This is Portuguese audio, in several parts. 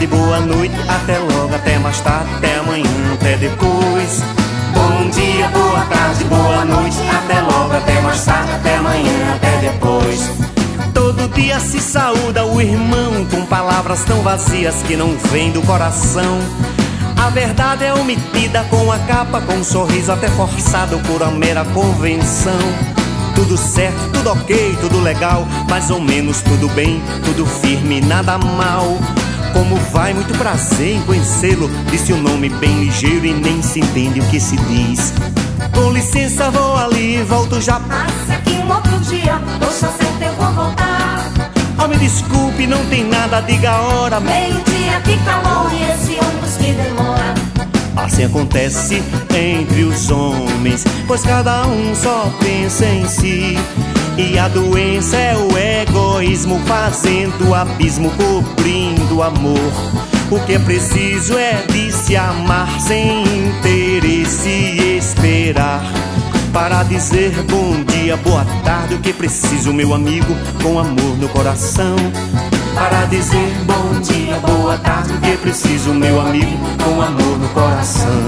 tarde, boa noite, até logo, até mais tarde, até amanhã, até depois. Bom dia, boa tarde, boa noite, até logo, até mais tarde, até amanhã, até depois. Todo dia se saúda o irmão com palavras tão vazias que não vêm do coração. A verdade é omitida com a capa, com um sorriso até forçado por uma mera convenção. Tudo certo, tudo ok, tudo legal, mais ou menos tudo bem, tudo firme, nada mal. Como vai? Muito prazer em conhecê-lo, disse o nome bem ligeiro e nem se entende o que se diz. Com licença, vou ali, volto já. Passa aqui um outro dia, poxa, certo, eu vou voltar. Oh, me desculpe, não tem nada, diga a hora. Meio-dia, que calor e esse ônibus que demora. Assim acontece entre os homens, pois cada um só pensa em si. E a doença é o egoísmo, fazendo o abismo, cobrindo o amor. O que é preciso é de se amar sem interesse e esperar para dizer bom dia, boa tarde. O que é preciso, meu amigo, com amor no coração. Para dizer bom dia, boa tarde. O que é preciso, meu amigo, com amor no coração.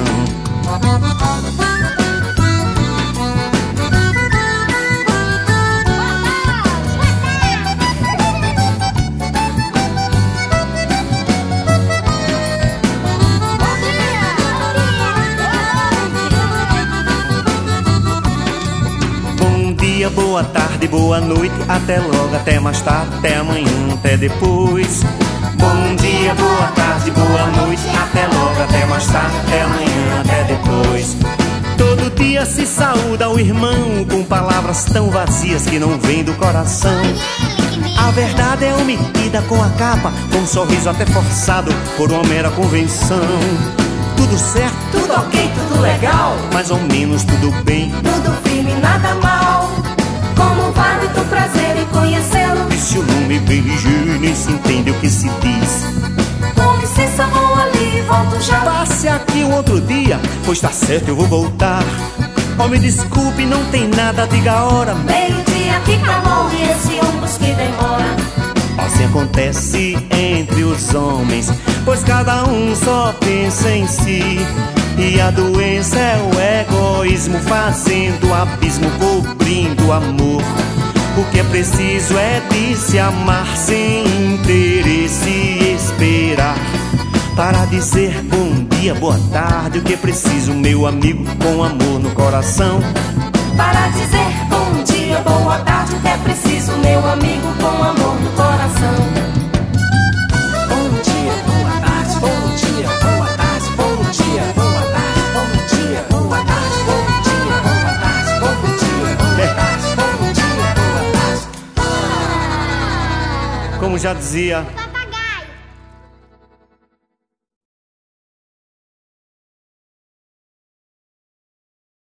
Boa tarde, boa noite, até logo, até mais tarde, até amanhã, até depois. Bom dia, boa tarde, boa noite, até logo, até mais tarde, até amanhã, até depois. Todo dia se saúda o irmão com palavras tão vazias que não vêm do coração. A verdade é omitida com a capa, com um sorriso até forçado por uma mera convenção. Tudo certo, tudo ok, tudo legal, mais ou menos tudo bem, tudo firme, nada mal. Como vai, muito prazer em conhecê-lo, disse o nome bem ligeiro e nem se entende o que se diz. Com licença, vou ali e volto já. Passe aqui um outro dia, pois tá certo, eu vou voltar. Oh, me desculpe, não tem nada, diga a hora. Meio-dia, que calor e esse ônibus que demora. Assim acontece entre os homens, pois cada um só pensa em si. E a doença é o egoísmo, fazendo o abismo, cobrindo o amor. O que é preciso é de se amar sem interesse e esperar para dizer bom dia, boa tarde. O que é preciso, meu amigo, com amor no coração. Para dizer bom dia, boa tarde. O que é preciso, meu amigo, com amor no coração. Bom dia, boa tarde, bom dia, boa tarde, bom dia, boa tarde, bom dia, boa tarde, bom dia, boa tarde, bom dia, boa tarde, bom dia, boa tarde. Como já dizia